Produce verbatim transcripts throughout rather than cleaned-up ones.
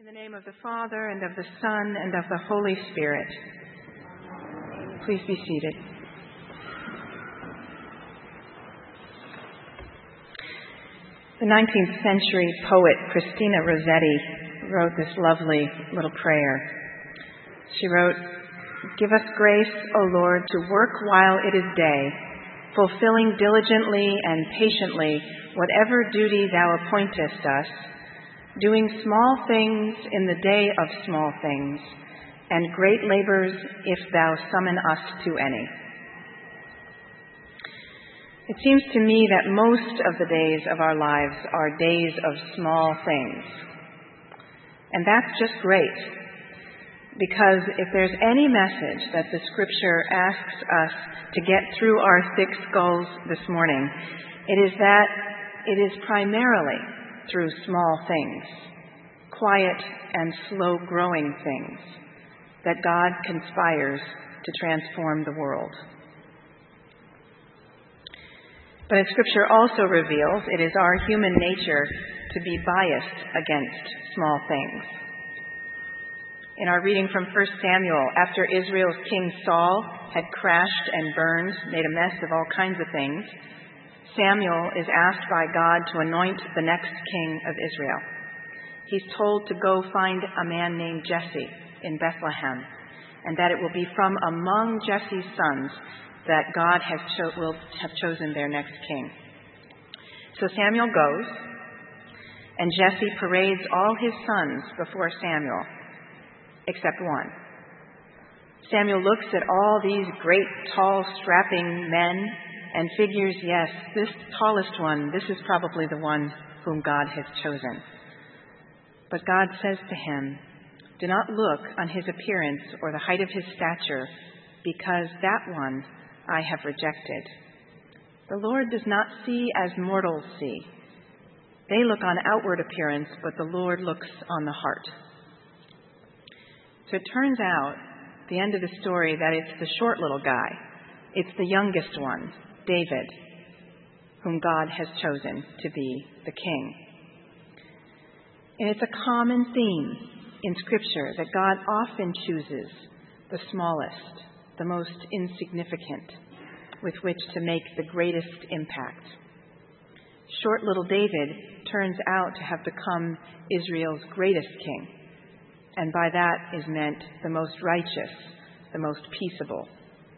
In the name of the Father, and of the Son, and of the Holy Spirit. Please be seated. The nineteenth century poet Christina Rossetti wrote this lovely little prayer. She wrote, "Give us grace, O Lord, to work while it is day, fulfilling diligently and patiently whatever duty thou appointest us, doing small things in the day of small things, and great labors if thou summon us to any." It seems to me that most of the days of our lives are days of small things. And that's just great, because if there's any message that the Scripture asks us to get through our thick skulls this morning, it is that it is primarily through small things, quiet and slow-growing things, that God conspires to transform the world. But as Scripture also reveals, it is our human nature to be biased against small things. In our reading from First Samuel, after Israel's king Saul had crashed and burned, made a mess of all kinds of things, Samuel is asked by God to anoint the next king of Israel. He's told to go find a man named Jesse in Bethlehem, and that it will be from among Jesse's sons that God has cho- will have chosen their next king. So Samuel goes, and Jesse parades all his sons before Samuel, except one. Samuel looks at all these great, tall, strapping men and figures, yes, this tallest one, this is probably the one whom God has chosen. But God says to him, "Do not look on his appearance or the height of his stature, because that one I have rejected. The Lord does not see as mortals see. They look on outward appearance, but the Lord looks on the heart." So it turns out, at the end of the story, that it's the short little guy. It's the youngest one, David, whom God has chosen to be the king. And it's a common theme in Scripture that God often chooses the smallest, the most insignificant, with which to make the greatest impact. Short little David turns out to have become Israel's greatest king, and by that is meant the most righteous, the most peaceable.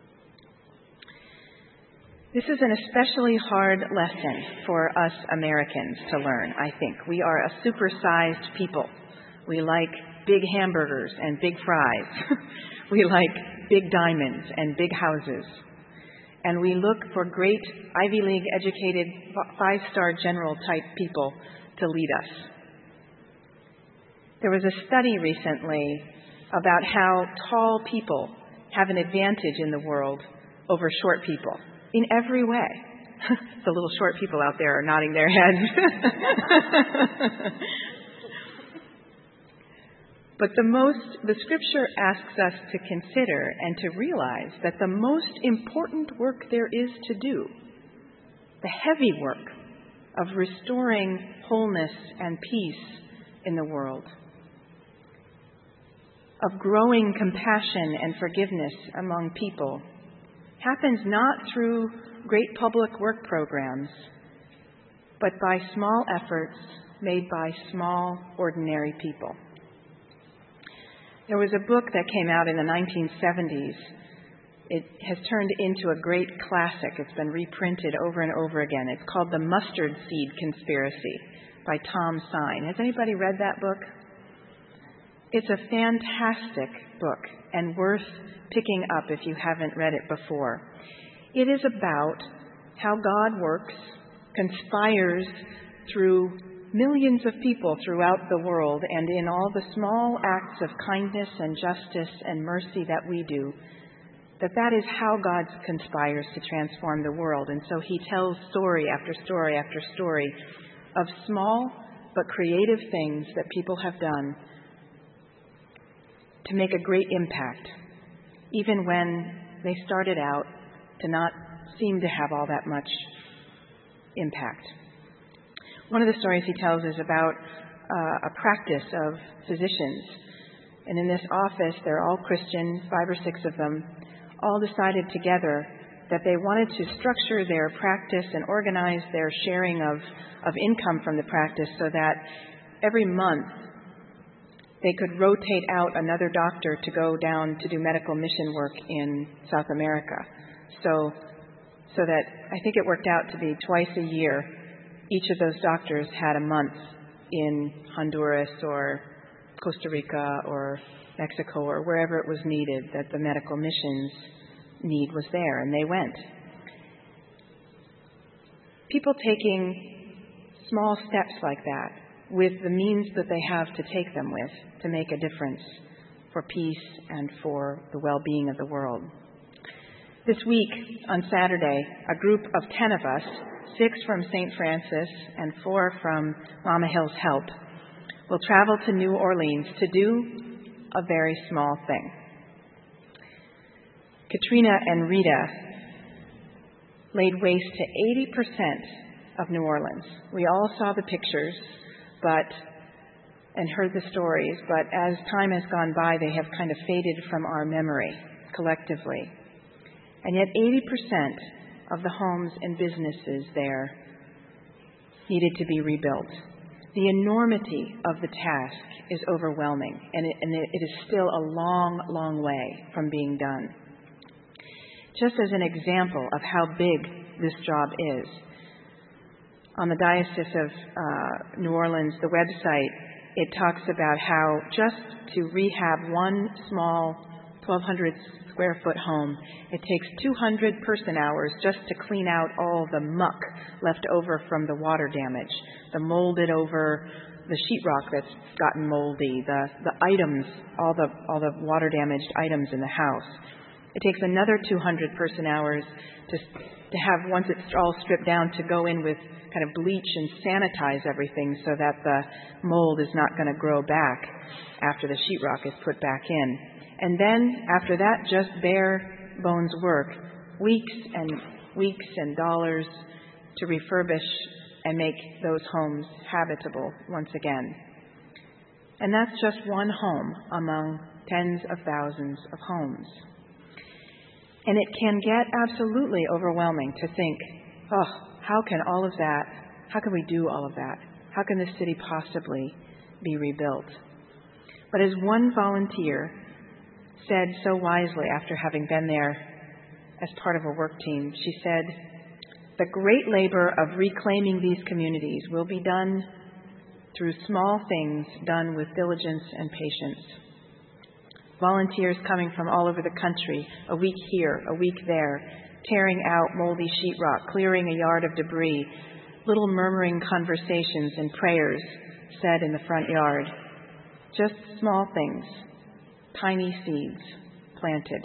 This is an especially hard lesson for us Americans to learn, I think. We are a supersized people. We like big hamburgers and big fries. We like big diamonds and big houses. And we look for great Ivy League educated five-star general type people to lead us. There was a study recently about how tall people have an advantage in the world over short people in every way. The little short people out there are nodding their heads. But the most, the Scripture asks us to consider and to realize that the most important work there is to do, the heavy work of restoring wholeness and peace in the world, of growing compassion and forgiveness among people, happens not through great public work programs, but by small efforts made by small, ordinary people. There was a book that came out in the nineteen seventies. It has turned into a great classic. It's been reprinted over and over again. It's called The Mustard Seed Conspiracy by Tom Sine. Has anybody read that book? It's a fantastic book and worth picking up if you haven't read it before. It is about how God works, conspires through millions of people throughout the world, and in all the small acts of kindness and justice and mercy that we do, that that is how God conspires to transform the world. And so he tells story after story after story of small but creative things that people have done to make a great impact, even when they started out to not seem to have all that much impact. One of the stories he tells is about uh, a practice of physicians. And in this office, they're all Christian, five or six of them, all decided together that they wanted to structure their practice and organize their sharing of, of income from the practice so that every month they could rotate out another doctor to go down to do medical mission work in South America. So, so that I think it worked out to be twice a year, each of those doctors had a month in Honduras or Costa Rica or Mexico or wherever it was needed that the medical missions need was there, and they went. People taking small steps like that with the means that they have to take them with to make a difference for peace and for the well-being of the world. This week, on Saturday, a group of ten of us, six from Saint Francis and four from Mama Hill's Help, will travel to New Orleans to do a very small thing. Katrina and Rita laid waste to eighty percent of New Orleans. We all saw the pictures but and heard the stories, but as time has gone by, they have kind of faded from our memory collectively. And yet eighty percent of the homes and businesses there needed to be rebuilt. The enormity of the task is overwhelming, and it, and it is still a long, long way from being done. Just as an example of how big this job is, on the Diocese of uh, New Orleans, the website, it talks about how just to rehab one small twelve hundred square foot home, it takes two hundred person hours just to clean out all the muck left over from the water damage, the molded over, the sheetrock that's gotten moldy, the, the items, all the, all the water damaged items in the house. It takes another two hundred person hours to, to have, once it's all stripped down, to go in with kind of bleach and sanitize everything so that the mold is not going to grow back after the sheetrock is put back in. And then, after that, just bare bones work, weeks and weeks and dollars to refurbish and make those homes habitable once again. And that's just one home among tens of thousands of homes. And it can get absolutely overwhelming to think, oh, how can all of that, how can we do all of that? How can this city possibly be rebuilt? But as one volunteer said so wisely after having been there as part of a work team, she said, the great labor of reclaiming these communities will be done through small things done with diligence and patience. Volunteers coming from all over the country, a week here, a week there, tearing out moldy sheetrock, clearing a yard of debris, little murmuring conversations and prayers said in the front yard. Just small things, tiny seeds planted.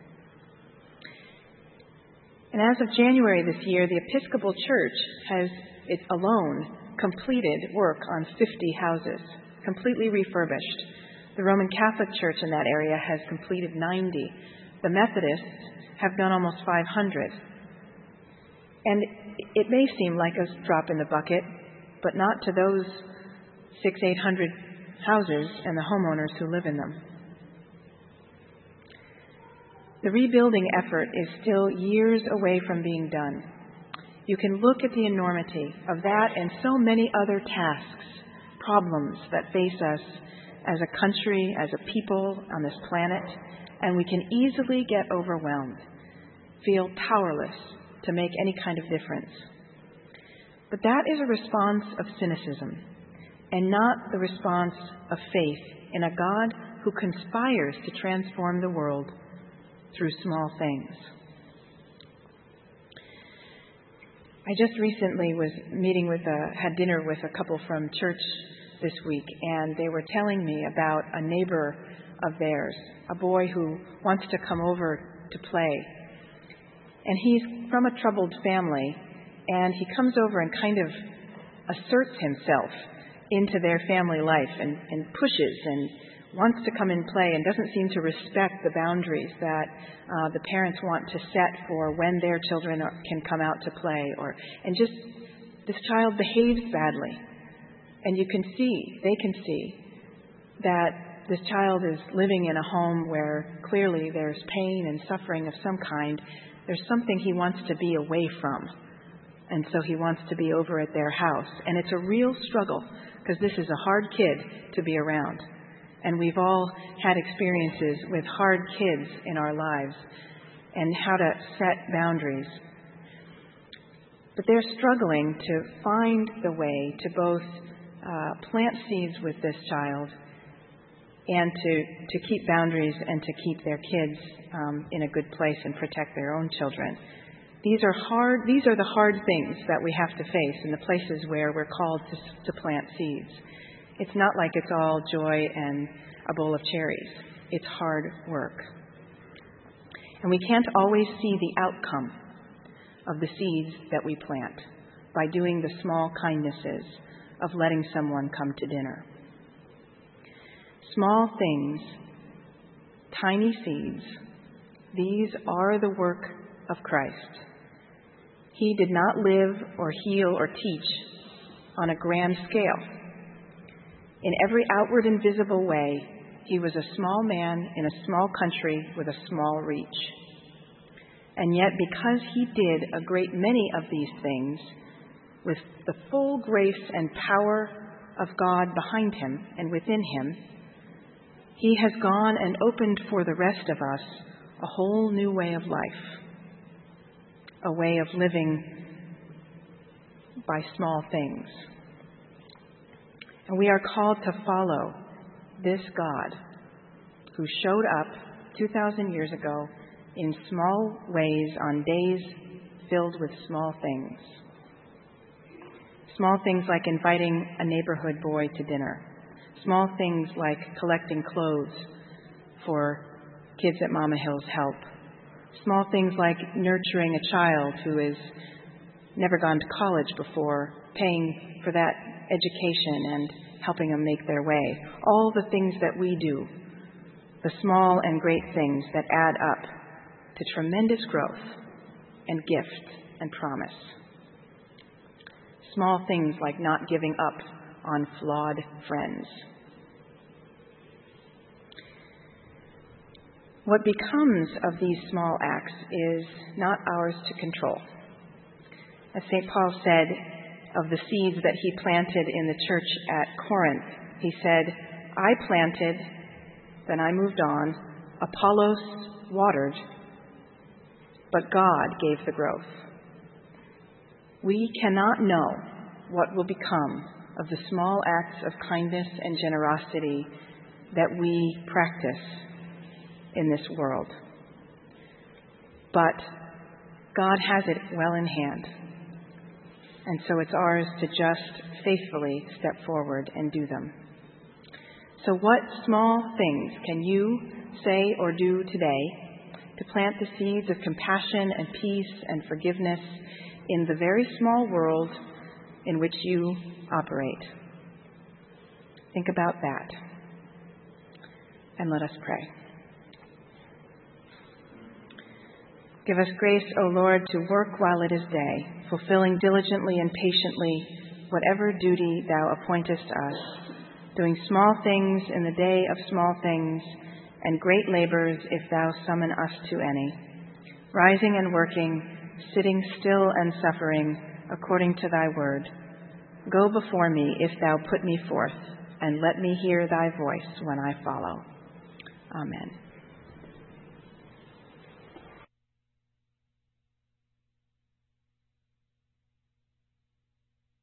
And as of January this year, the Episcopal Church has it alone completed work on fifty houses, completely refurbished. The Roman Catholic Church in that area has completed ninety. The Methodists have done almost five hundred. And it may seem like a drop in the bucket, but not to those six, eight hundred houses and the homeowners who live in them. The rebuilding effort is still years away from being done. You can look at the enormity of that and so many other tasks, problems that face us as a country, as a people on this planet, and we can easily get overwhelmed, feel powerless to make any kind of difference. But that is a response of cynicism and not the response of faith in a God who conspires to transform the world through small things. I just recently was meeting with a, had dinner with a couple from church this week, and they were telling me about a neighbor of theirs, a boy who wants to come over to play. And he's from a troubled family, and he comes over and kind of asserts himself into their family life and, and pushes and wants to come and play and doesn't seem to respect the boundaries that uh, the parents want to set for when their children are, can come out to play. Or and just this child behaves badly. And you can see, they can see, that this child is living in a home where clearly there's pain and suffering of some kind. There's something he wants to be away from. And so he wants to be over at their house. And it's a real struggle, because this is a hard kid to be around. And we've all had experiences with hard kids in our lives and how to set boundaries. But they're struggling to find the way to both uh, plant seeds with this child and to, to keep boundaries and to keep their kids um, in a good place and protect their own children. These are hard. These are the hard things that we have to face in the places where we're called to, to plant seeds. It's not like it's all joy and a bowl of cherries. It's hard work. And we can't always see the outcome of the seeds that we plant by doing the small kindnesses of letting someone come to dinner. Small things, tiny seeds, these are the work of Christ. He did not live or heal or teach on a grand scale. In every outward and visible way, he was a small man in a small country with a small reach. And yet, because he did a great many of these things with the full grace and power of God behind him and within him, he has gone and opened for the rest of us a whole new way of life, a way of living by small things. And we are called to follow this God who showed up two thousand years ago in small ways on days filled with small things. Small things like inviting a neighborhood boy to dinner. Small things like collecting clothes for Kids at Mama Hill's Help. Small things like nurturing a child who has never gone to college before, paying for that education and helping them make their way. All the things that we do, the small and great things that add up to tremendous growth and gift and promise. Small things like not giving up on flawed friends. What becomes of these small acts is not ours to control. As Saint Paul said of the seeds that he planted in the church at Corinth, he said, I planted, then I moved on, Apollos watered, but God gave the growth. We cannot know what will become of the small acts of kindness and generosity that we practice in this world. But God has it well in hand. And so it's ours to just faithfully step forward and do them. So what small things can you say or do today to plant the seeds of compassion and peace and forgiveness in the very small world in which you operate? Think about that. And let us pray. Give us grace, O Lord, to work while it is day, fulfilling diligently and patiently whatever duty thou appointest us, doing small things in the day of small things, and great labors if thou summon us to any, rising and working, sitting still and suffering, according to thy word. Go before me if thou put me forth, and let me hear thy voice when I follow. Amen.